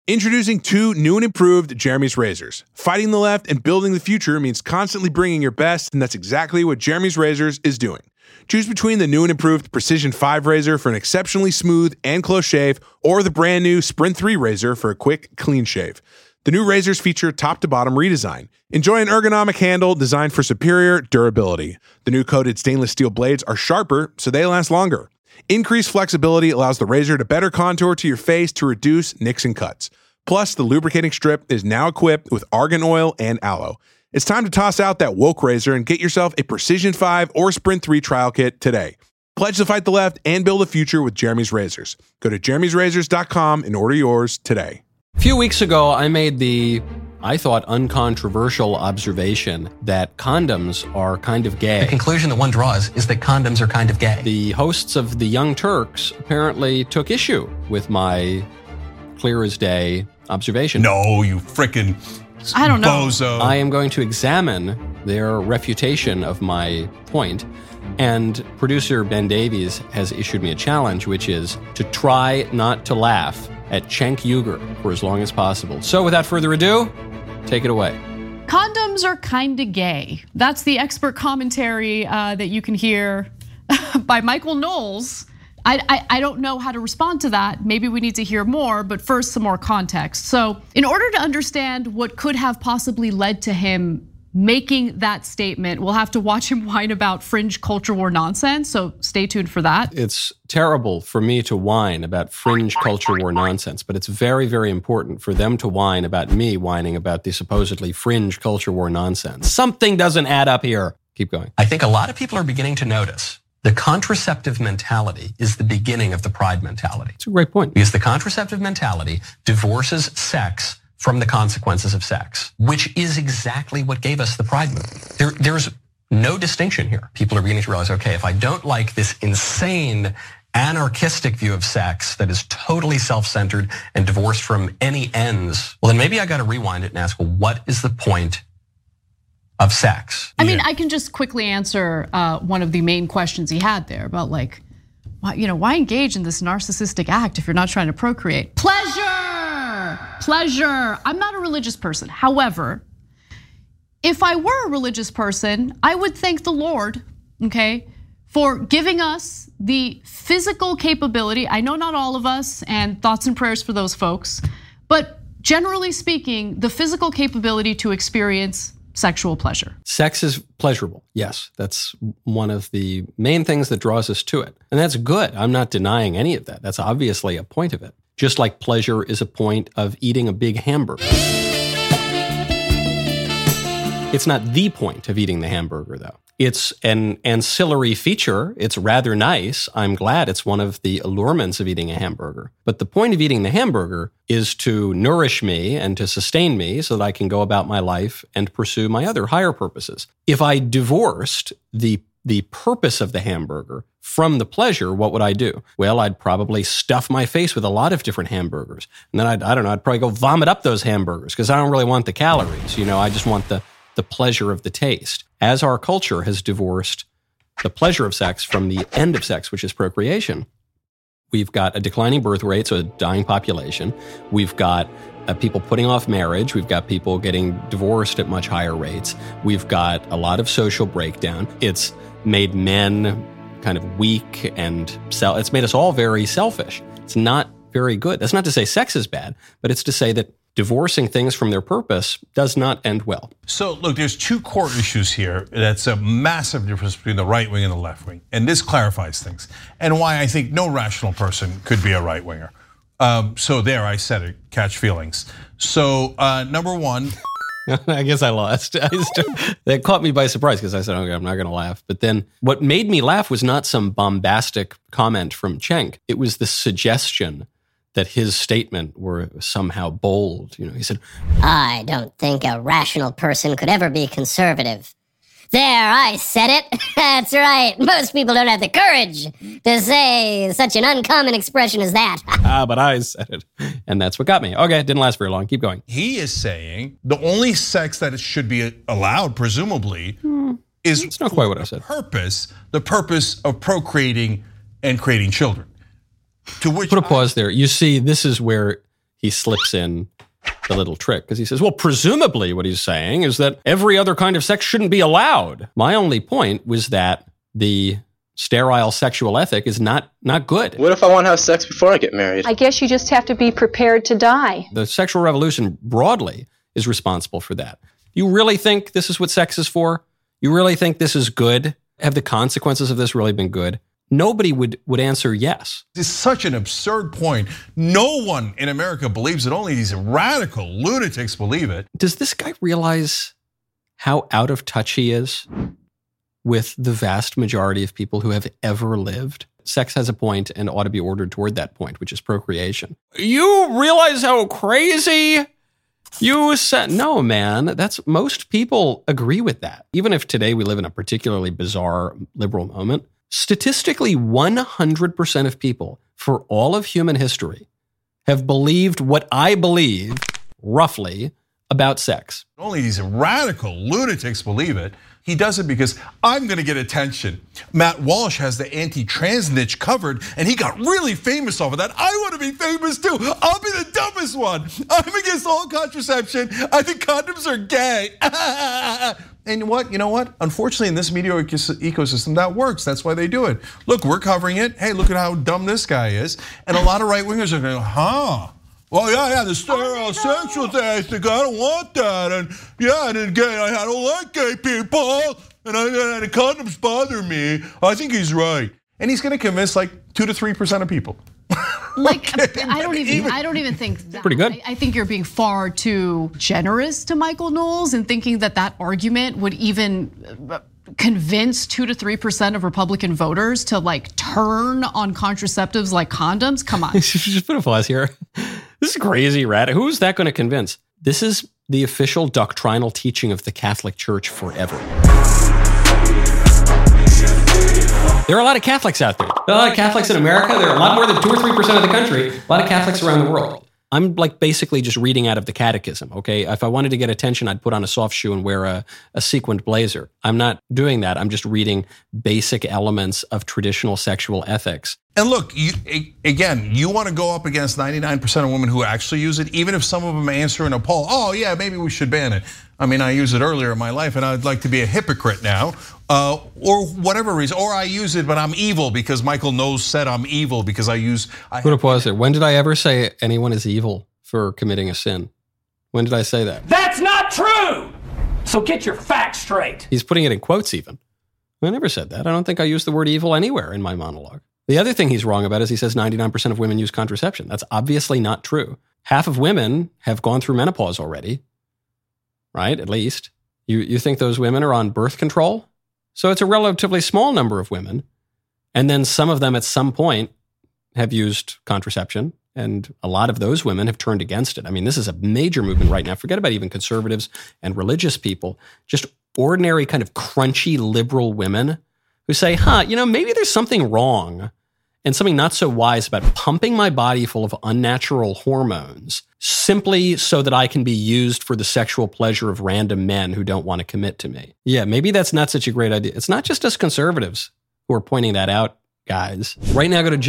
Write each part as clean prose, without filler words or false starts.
Introducing two new and improved Jeremy's razors. Fighting the left and building the future means constantly bringing your best, and that's exactly what Jeremy's Razors is doing. Choose between the new and improved Precision 5 razor for an exceptionally smooth and close shave, or the brand new Sprint 3 razor for a quick, clean shave. The new razors feature top-to-bottom redesign. Enjoy an ergonomic handle designed for superior durability. The new coated stainless steel blades are sharper, so they last longer. Increased flexibility allows the razor to better contour to your face to reduce nicks and cuts. Plus, the lubricating strip is now equipped with argan oil and aloe. It's time to toss out that woke razor and get yourself a Precision 5 or Sprint 3 trial kit today. Pledge to fight the left and build a future with Jeremy's Razors. Go to jeremy'srazors.com and order yours today. A few weeks ago, I made the, I thought, uncontroversial observation that condoms are kind of gay. The conclusion that one draws is that condoms are kind of gay. The hosts of the Young Turks apparently took issue with my clear as day observation. No, you frickin' I don't know. bozo. I am going to examine their refutation of my point, and producer Ben Davies has issued me a challenge, which is to try not to laugh at Cenk Uygur for as long as possible. So without further ado, take it away. Condoms are kinda gay. That's the expert commentary that you can hear by Michael Knowles. I don't know how to respond to that. Maybe we need to hear more, but first some more context. So in order to understand what could have possibly led to him making that statement, we'll have to watch him whine about fringe culture war nonsense, so stay tuned for that. It's terrible for me to whine about fringe culture war nonsense, but it's very, very important for them to whine about me whining about the supposedly fringe culture war nonsense. Something doesn't add up here. Keep going. I think a lot of people are beginning to notice the contraceptive mentality is the beginning of the pride mentality. It's a great point. Because the contraceptive mentality divorces sex from the consequences of sex, which is exactly what gave us the pride movement. There's no distinction here. People are beginning to realize, okay, if I don't like this insane anarchistic view of sex that is totally self-centered and divorced from any ends, well, then maybe I got to rewind it and ask, well, what is the point of sex? I mean, I can just quickly answer one of the main questions he had there about like, why engage in this narcissistic act if you're not trying to procreate? Pleasure. I'm not a religious person. However, if I were a religious person, I would thank the Lord, okay, for giving us the physical capability. I know not all of us, and thoughts and prayers for those folks, but generally speaking, the physical capability to experience sexual pleasure. Sex is pleasurable. Yes, that's one of the main things that draws us to it. And that's good. I'm not denying any of that. That's obviously a point of it. Just like pleasure is a point of eating a big hamburger. It's not the point of eating the hamburger, though. It's an ancillary feature. It's rather nice. I'm glad it's one of the allurements of eating a hamburger. But the point of eating the hamburger is to nourish me and to sustain me so that I can go about my life and pursue my other higher purposes. If I divorced the purpose of the hamburger from the pleasure, what would I do? Well, I'd probably stuff my face with a lot of different hamburgers. And then I'd probably go vomit up those hamburgers because I don't really want the calories. I just want the pleasure of the taste. As our culture has divorced the pleasure of sex from the end of sex, which is procreation, we've got a declining birth rate, so a dying population. We've got people putting off marriage. We've got people getting divorced at much higher rates. We've got a lot of social breakdown. It's made men kind of weak and it's made us all very selfish. It's not very good. That's not to say sex is bad, but it's to say that divorcing things from their purpose does not end well. So look, there's two core issues here. That's a massive difference between the right wing and the left wing. And this clarifies things and why I think no rational person could be a right winger. So there, I said it, catch feelings. So number one. I guess I lost. That caught me by surprise because I said, okay, I'm not going to laugh. But then what made me laugh was not some bombastic comment from Cenk. It was the suggestion that his statement were somehow bold. He said, I don't think a rational person could ever be conservative. There, I said it. That's right. Most people don't have the courage to say such an uncommon expression as that. But I said it. And that's what got me. Okay, it didn't last very long. Keep going. He is saying the only sex that should be allowed, presumably, is it's not quite what I said. The purpose of procreating and creating children. To which put a pause there. You see, this is where he slips in the little trick because he says, well, presumably what he's saying is that every other kind of sex shouldn't be allowed. My only point was that the sterile sexual ethic is not good. What if I want to have sex before I get married? I guess you just have to be prepared to die. The sexual revolution broadly is responsible for that. You really think this is what sex is for? You really think this is good? Have the consequences of this really been good? Nobody would answer yes. It's such an absurd point. No one in America believes it. Only these radical lunatics believe it. Does this guy realize how out of touch he is with the vast majority of people who have ever lived? Sex has a point and ought to be ordered toward that point, which is procreation. You realize how crazy you said? No, man, most people agree with that. Even if today we live in a particularly bizarre liberal moment, statistically 100% of people for all of human history have believed what I believe, roughly, about sex. Only these radical lunatics believe it. He does it because I'm going to get attention. Matt Walsh has the anti-trans niche covered, and he got really famous off of that. I want to be famous too. I'll be the dumbest one. I'm against all contraception. I think condoms are gay. And you know what? Unfortunately, in this media ecosystem, that works. That's why they do it. Look, we're covering it. Hey, look at how dumb this guy is. And a lot of right-wingers are going, well, yeah, the sterile sexual thing, I think I don't want that. And yeah, I don't like gay people. And the condoms bother me. I think he's right. And he's going to convince like 2 to 3% of people. Like, okay, I don't even think that. Pretty good. I think you're being far too generous to Michael Knowles and thinking that argument would even convince 2 to 3% of Republican voters to like turn on contraceptives like condoms. Come on. Just put a pause here. This is crazy, radical. Who's that going to convince? This is the official doctrinal teaching of the Catholic Church forever. There are a lot of Catholics out there. There are a lot of Catholics in America. There are a lot more than 2 or 3% of the country. A lot of Catholics around the world. I'm like basically just reading out of the catechism, okay? If I wanted to get attention, I'd put on a soft shoe and wear a sequined blazer. I'm not doing that. I'm just reading basic elements of traditional sexual ethics. And look, you want to go up against 99% of women who actually use it, even if some of them answer in a poll, oh yeah, maybe we should ban it. I mean, I used it earlier in my life and I'd like to be a hypocrite now, or whatever reason, or I use it, but I'm evil because Michael Knowles said I'm evil because Put a pause there. When did I ever say anyone is evil for committing a sin? When did I say that? That's not true! So get your facts straight. He's putting it in quotes even. I never said that. I don't think I used the word evil anywhere in my monologue. The other thing he's wrong about is he says 99% of women use contraception. That's obviously not true. Half of women have gone through menopause already, right? At least. You think those women are on birth control? So it's a relatively small number of women. And then some of them at some point have used contraception. And a lot of those women have turned against it. I mean, this is a major movement right now. Forget about even conservatives and religious people. Just ordinary kind of crunchy liberal women who say, maybe there's something wrong and something not so wise about pumping my body full of unnatural hormones simply so that I can be used for the sexual pleasure of random men who don't want to commit to me. Yeah, maybe that's not such a great idea. It's not just us conservatives who are pointing that out, guys. Right now, go to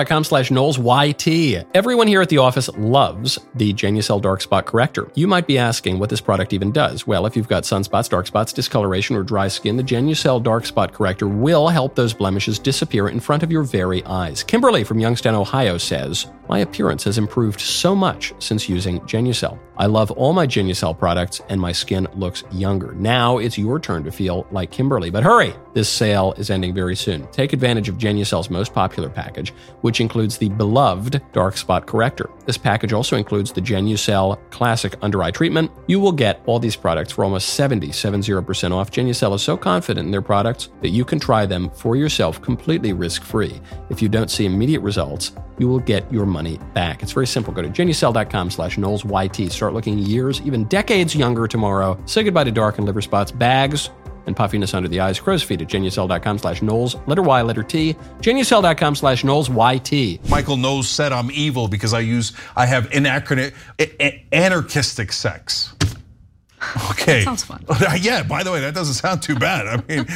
Genucel.com/KnowlesYT. Everyone here at the office loves the Genucel Dark Spot Corrector. You might be asking what this product even does. Well, if you've got sunspots, dark spots, discoloration, or dry skin, the Genucel Dark Spot Corrector will help those blemishes disappear in front of your very eyes. Kimberly from Youngstown, Ohio says, my appearance has improved so much since using Genucel. I love all my Genucel products and my skin looks younger. Now it's your turn to feel like Kimberly, but hurry! This sale is ending very soon. Take advantage of Genucel's most popular package, which includes the beloved Dark Spot Corrector. This package also includes the Genucel Classic Under Eye Treatment. You will get all these products for almost 70% off. Genucel is so confident in their products that you can try them for yourself completely risk-free. If you don't see immediate results, you will get your money back. It's very simple. Go to Genucel.com/KnowlesYT. Start looking years, even decades younger tomorrow. Say goodbye to dark and liver spots, bags, and puffiness under the eyes. Crow's feet at Genucel.com/Knowles, letter Y, letter T. Genucel.com/KnowlesYT. Michael Knowles said I'm evil because I have anarchistic sex. Okay. That sounds fun. Yeah, by the way, that doesn't sound too bad. I mean,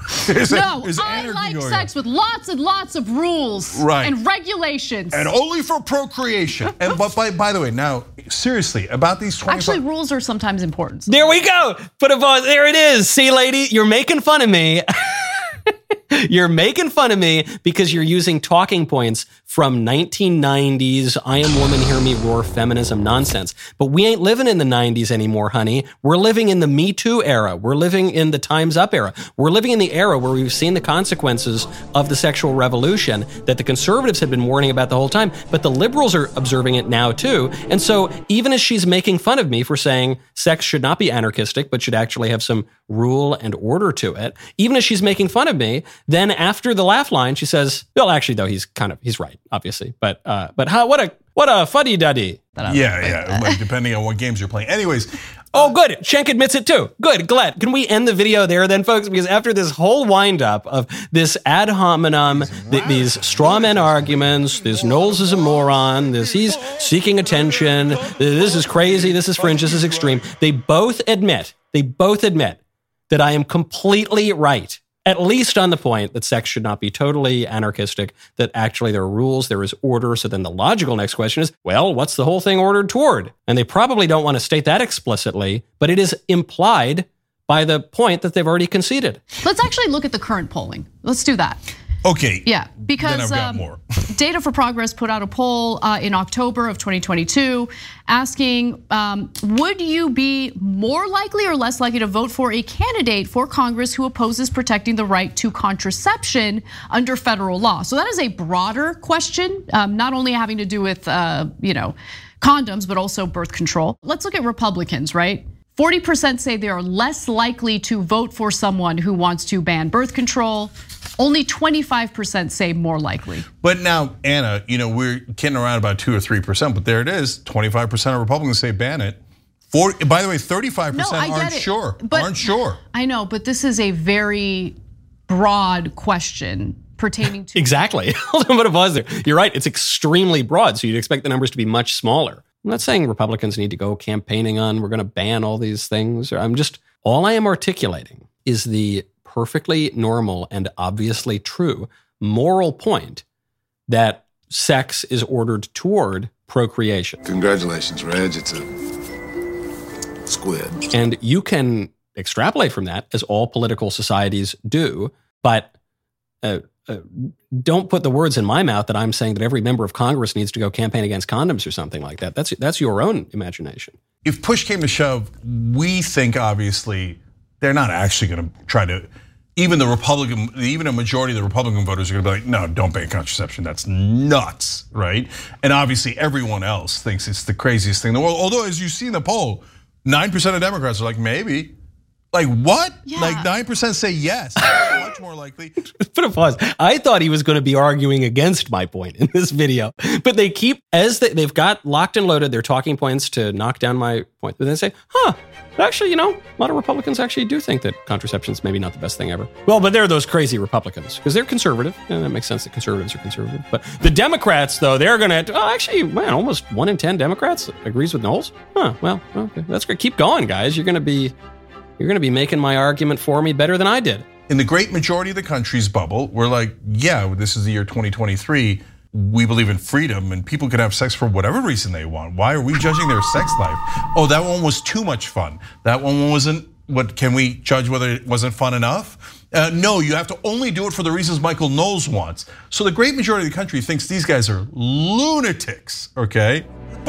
I like sex with lots and lots of rules and regulations. And only for procreation. And but by the way, now, seriously, about these 25... Actually, rules are sometimes important. There we go. Put a pause. There it is. See, lady, you're making fun of me. You're making fun of me because you're using talking points from 1990s, I am woman, hear me roar feminism nonsense. But we ain't living in the 90s anymore, honey. We're living in the Me Too era. We're living in the Time's Up era. We're living in the era where we've seen the consequences of the sexual revolution that the conservatives had been warning about the whole time, but the liberals are observing it now too. And so even as she's making fun of me for saying sex should not be anarchistic, but should actually have some rule and order to it, even as she's making fun of me, then after the laugh line, she says, well, actually, though, he's right, obviously. But how, what a fuddy-duddy. Yeah. Like, depending on what games you're playing. Anyways. Oh, good. Schenk admits it too. Good, glad. Can we end the video there then, folks? Because after this whole wind-up of this ad hominem, these straw man arguments, this Knowles is a moron, this he's seeking attention, this is crazy, this is fringe, this is extreme, they both admit that I am completely right. At least on the point that sex should not be totally anarchistic, that actually there are rules, there is order. So then the logical next question is, well, what's the whole thing ordered toward? And they probably don't want to state that explicitly, but it is implied by the point that they've already conceded. Let's actually look at the current polling. Let's do that. Okay. Yeah, because then I've got more. Data for Progress put out a poll in October of 2022 asking, would you be more likely or less likely to vote for a candidate for Congress who opposes protecting the right to contraception under federal law? So that is a broader question, not only having to do with condoms, but also birth control. Let's look at Republicans, right? 40% say they are less likely to vote for someone who wants to ban birth control. Only 25% say more likely. But now, Anna, we're kidding around about 2 or 3%, but there it is. 25% of Republicans say ban it. By the way, 35% aren't sure. I know, but this is a very broad question pertaining to exactly. But it was there. You're right. It's extremely broad, so you'd expect the numbers to be much smaller. I'm not saying Republicans need to go campaigning on we're going to ban all these things. All I am articulating is the perfectly normal and obviously true moral point that sex is ordered toward procreation. Congratulations, Reg. It's a squid. And you can extrapolate from that, as all political societies do, but don't put the words in my mouth that I'm saying that every member of Congress needs to go campaign against condoms or something like that. That's your own imagination. If push came to shove, we think obviously they're not actually going to try to. Even a majority of the Republican voters are going to be like, no, don't ban contraception. That's nuts, right? And obviously everyone else thinks it's the craziest thing in the world. Although, as you see in the poll, 9% of Democrats are like, maybe. Like what? Yeah. Like 9% say yes. Much more likely. Put a pause. I thought he was going to be arguing against my point in this video, but they keep, they've got locked and loaded their talking points to knock down my point. But they say, but actually, a lot of Republicans actually do think that contraception is maybe not the best thing ever. Well, but they're those crazy Republicans because they're conservative, and that makes sense that conservatives are conservative. But the Democrats, though, they're going to, almost 1 in 10 Democrats agrees with Knowles. Well, okay, that's great. Keep going, guys. You're going to be making my argument for me better than I did. In the great majority of the country's bubble, we're like, yeah, this is the year 2023. We believe in freedom and people can have sex for whatever reason they want. Why are we judging their sex life? Oh, that one was too much fun. That one wasn't, can we judge whether it wasn't fun enough? No, you have to only do it for the reasons Michael Knowles wants. So the great majority of the country thinks these guys are lunatics, okay?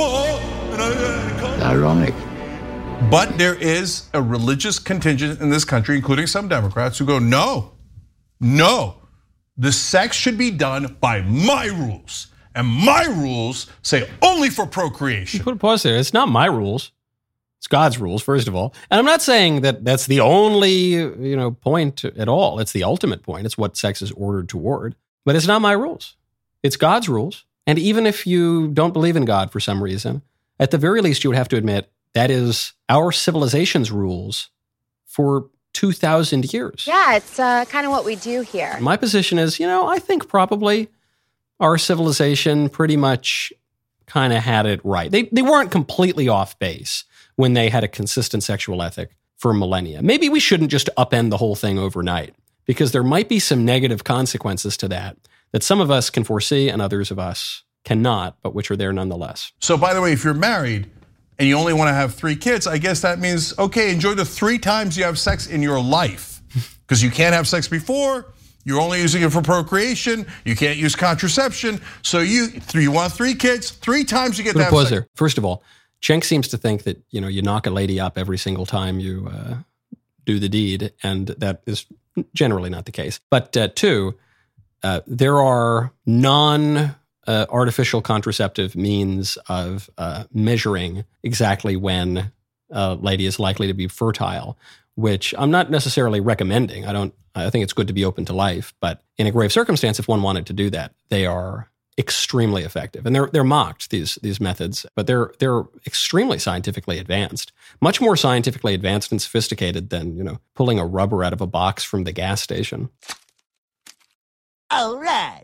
Ironic. But there is a religious contingent in this country, including some Democrats, who go, no, the sex should be done by my rules. And my rules say only for procreation. Put a pause there. It's not my rules. It's God's rules, first of all. And I'm not saying that that's the only point at all. It's the ultimate point. It's what sex is ordered toward. But it's not my rules. It's God's rules. And even if you don't believe in God for some reason, at the very least, you would have to admit that is our civilization's rules for 2,000 years. Yeah, it's kind of what we do here. My position is, I think probably our civilization pretty much kind of had it right. They weren't completely off base when they had a consistent sexual ethic for millennia. Maybe we shouldn't just upend the whole thing overnight, because there might be some negative consequences to that some of us can foresee and others of us cannot, but which are there nonetheless. So by the way, if you're married and you only want to have 3 kids, I guess that means, okay, enjoy the 3 times you have sex in your life. Because you can't have sex before, you're only using it for procreation, you can't use contraception, so you want 3 kids, 3 times you get to have sex. There. First of all, Cenk seems to think that you knock a lady up every single time you do the deed, and that is generally not the case. But 2, there are non-artificial contraceptive means of measuring exactly when a lady is likely to be fertile, which I'm not necessarily recommending. I think it's good to be open to life, but in a grave circumstance, if one wanted to do that, they are extremely effective. And they're mocked, these methods, but they're extremely scientifically advanced, much more scientifically advanced and sophisticated than, pulling a rubber out of a box from the gas station. All right.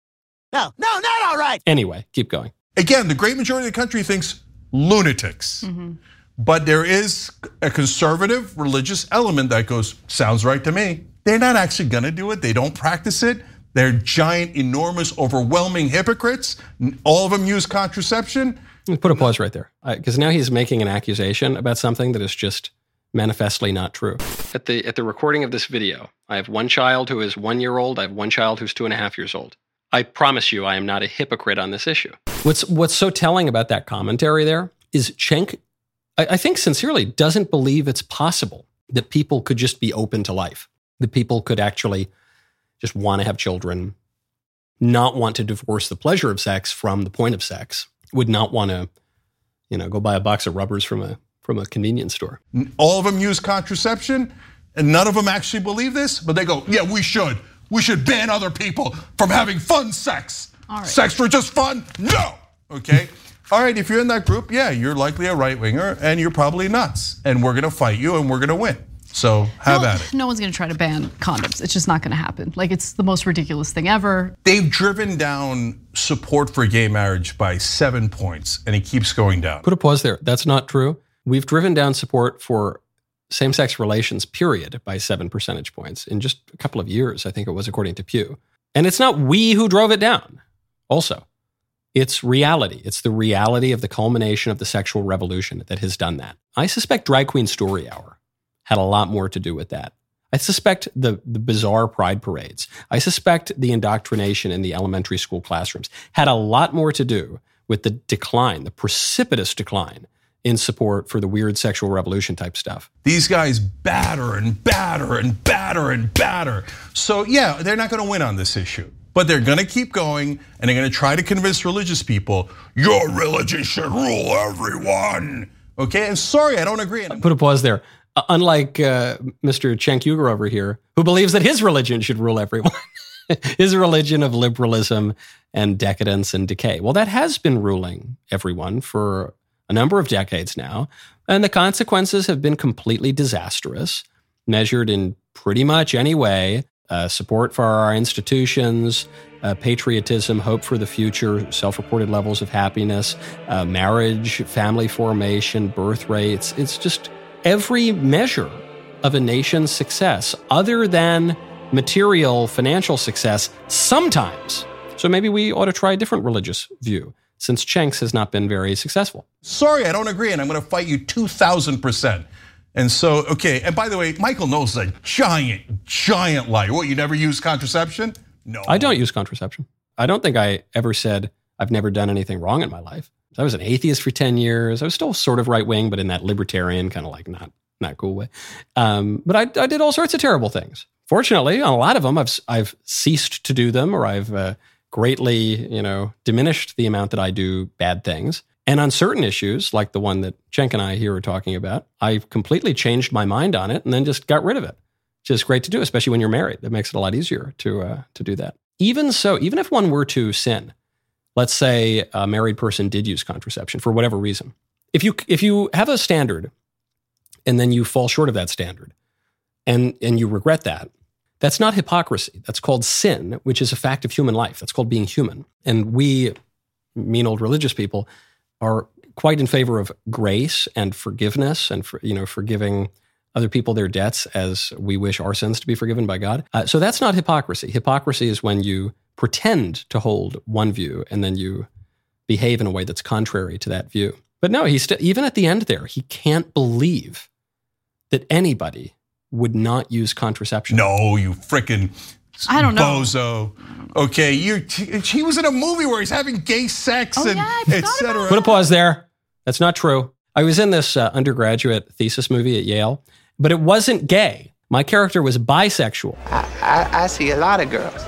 No, not all right. Anyway, keep going. Again, the great majority of the country thinks lunatics. But there is a conservative religious element that goes, sounds right to me. They're not actually gonna do it. They don't practice it. They're giant, enormous, overwhelming hypocrites. All of them use contraception. Put a pause right there, because now he's making an accusation about something that is just manifestly not true. At the recording of this video, I have one child who is 1 year old. I have one child who's 2.5 years old. I promise you, I am not a hypocrite on this issue. What's so telling about that commentary there is Cenk, I think sincerely, doesn't believe it's possible that people could just be open to life, that people could actually just want to have children, not want to divorce the pleasure of sex from the point of sex, would not want to, go buy a box of rubbers from a convenience store. All of them use contraception, and none of them actually believe this, but they go, yeah, we should. We should ban other people from having fun sex. All right. Sex for just fun? No, okay? All right, if you're in that group, yeah, you're likely a right-winger and you're probably nuts. And we're gonna fight you and we're gonna win. So have at it. No one's gonna try to ban condoms. It's just not gonna happen. Like, it's the most ridiculous thing ever. They've driven down support for gay marriage by 7 points and it keeps going down. Put a pause there. That's not true. We've driven down support for same-sex relations, period, by 7 percentage points in just a couple of years, I think it was, according to Pew. And it's not we who drove it down. Also, it's reality. It's the reality of the culmination of the sexual revolution that has done that. I suspect Drag Queen Story Hour had a lot more to do with that. I suspect the bizarre pride parades. I suspect the indoctrination in the elementary school classrooms had a lot more to do with the decline, the precipitous decline in support for the weird sexual revolution type stuff. These guys batter and batter and batter and batter. So yeah, they're not gonna win on this issue, but they're gonna keep going and they're gonna try to convince religious people, your religion should rule everyone. Okay, and sorry, I don't agree. Put a pause there. Unlike Mr. Cenk Uygur over here, who believes that his religion should rule everyone. His religion of liberalism and decadence and decay. Well, that has been ruling everyone for a number of decades now, and the consequences have been completely disastrous, measured in pretty much any way. Support for our institutions, patriotism, hope for the future, self-reported levels of happiness, marriage, family formation, birth rates. It's just every measure of a nation's success, other than material financial success, sometimes. So maybe we ought to try a different religious view, since Cenk's has not been very successful. Sorry, I don't agree, and I'm gonna fight you 2,000%. And so, okay, and by the way, Michael Knowles is a giant liar. What, you never use contraception? No. I don't use contraception. I don't think I ever said I've never done anything wrong in my life. I was an atheist for 10 years. I was still sort of right-wing, but in that libertarian kind of like not cool way. But I did all sorts of terrible things. Fortunately, on a lot of them, I've ceased to do them, or I've greatly, diminished the amount that I do bad things. And on certain issues, like the one that Cenk and I here are talking about, I completely changed my mind on it and then just got rid of it. Which is great to do, especially when you're married. That makes it a lot easier to do that. Even so, even if one were to sin, let's say a married person did use contraception for whatever reason. If you have a standard and then you fall short of that standard and you regret that, that's not hypocrisy. That's called sin, which is a fact of human life. That's called being human. And we, mean old religious people, are quite in favor of grace and forgiveness and, forgiving other people their debts as we wish our sins to be forgiven by God. So that's not hypocrisy. Hypocrisy is when you pretend to hold one view and then you behave in a way that's contrary to that view. But no, even at the end there, he can't believe that anybody would not use contraception. No, you frickin' I don't know. Bozo. Okay, he was in a movie where he's having gay sex and etc. Put a pause there. That's not true. I was in this undergraduate thesis movie at Yale, but it wasn't gay. My character was bisexual. I see a lot of girls.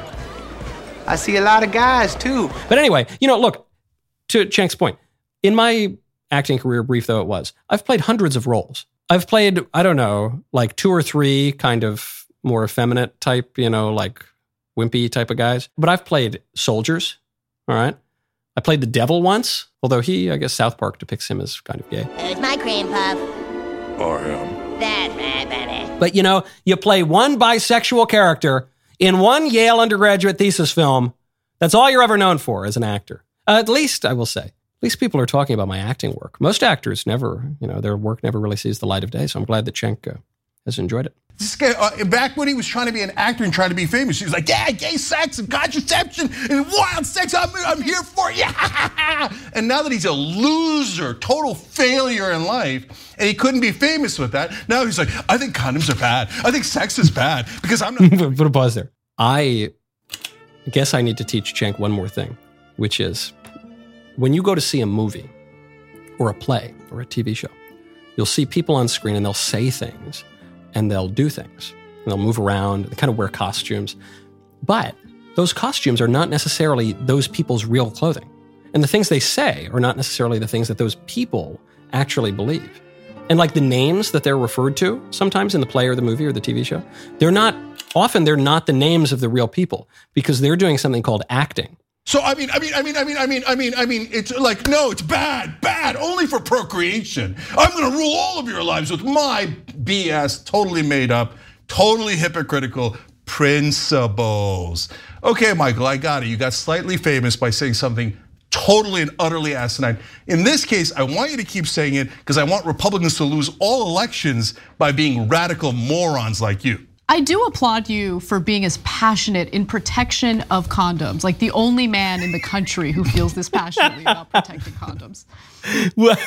I see a lot of guys too. But anyway, look, to Cenk's point, in my acting career, brief though it was, I've played hundreds of roles. I've played, I don't know, like 2 or 3 kind of more effeminate type, like wimpy type of guys. But I've played soldiers, all right? I played the devil once, although I guess South Park depicts him as kind of gay. There's my cream puff. Or him. That's right, baby. But you play one bisexual character in one Yale undergraduate thesis film. That's all you're ever known for as an actor. At least, I will say, at least people are talking about my acting work. Most actors never, their work never really sees the light of day. So I'm glad that Cenk has enjoyed it. This guy, back when he was trying to be an actor and trying to be famous, he was like, yeah, gay sex and contraception and wild sex, I'm here for you. And now that he's a loser, total failure in life, and he couldn't be famous with that, now he's like, I think condoms are bad. I think sex is bad because I'm not. Put a pause there. I guess I need to teach Cenk one more thing, which is when you go to see a movie or a play or a TV show, you'll see people on screen and they'll say things. And they'll do things. And they'll move around. They kind of wear costumes. But those costumes are not necessarily those people's real clothing. And the things they say are not necessarily the things that those people actually believe. And like the names that they're referred to sometimes in the play or the movie or the TV show, they're not the names of the real people because they're doing something called acting. So I mean, it's like, no, it's bad, only for procreation. I'm gonna rule all of your lives with my BS, totally made up, totally hypocritical principles. Okay, Michael, I got it. You got slightly famous by saying something totally and utterly asinine. In this case, I want you to keep saying it because I want Republicans to lose all elections by being radical morons like you. I do applaud you for being as passionate in protection of condoms, like the only man in the country who feels this passionately about protecting condoms. Well,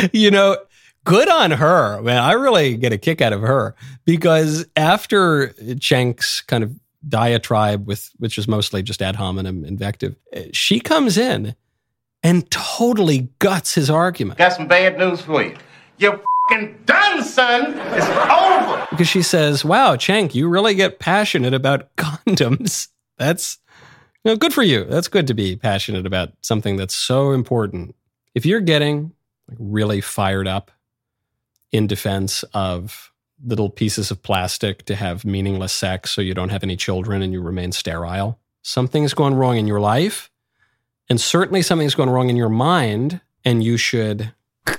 good on her, man. I really get a kick out of her because after Cenk's kind of diatribe, which is mostly just ad hominem invective, she comes in and totally guts his argument. Got some bad news for you. You're done, son. It's over. Because she says, wow, Cenk, you really get passionate about condoms. That's good for you. That's good to be passionate about something that's so important. If you're getting really fired up in defense of little pieces of plastic to have meaningless sex so you don't have any children and you remain sterile, something's gone wrong in your life, and certainly something's gone wrong in your mind, and you should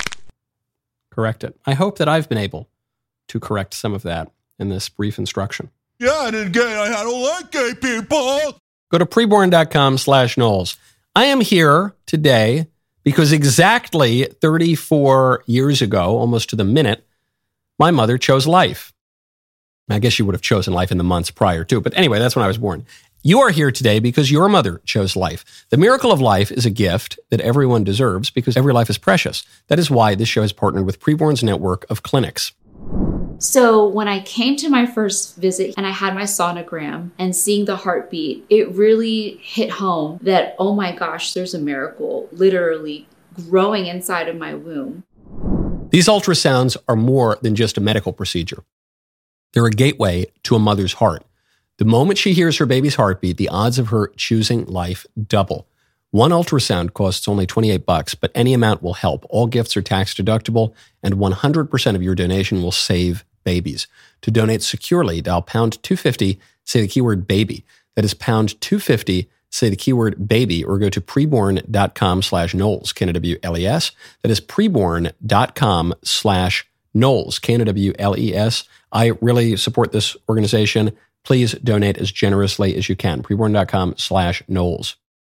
correct it. I hope that I've been able to correct some of that in this brief instruction. Yeah, I don't like gay people. Go to preborn.com/Knowles. I am here today because exactly 34 years ago, almost to the minute, my mother chose life. I guess she would have chosen life in the months prior too, but anyway, that's when I was born. You are here today because your mother chose life. The miracle of life is a gift that everyone deserves because every life is precious. That is why this show has partnered with Preborn's network of clinics. So when I came to my first visit and I had my sonogram and seeing the heartbeat, it really hit home that, oh my gosh, there's a miracle literally growing inside of my womb. These ultrasounds are more than just a medical procedure. They're a gateway to a mother's heart. The moment she hears her baby's heartbeat, the odds of her choosing life double. One ultrasound costs only $28, but any amount will help. All gifts are tax deductible, and 100% of your donation will save babies. To donate securely, dial pound 250, say the keyword baby. That is pound 250, say the keyword baby, or go to preborn.com/Knowles, Knowles. That is preborn.com/Knowles, Knowles. I really support this organization. Please donate as generously as you can. Preborn.com/Knowles.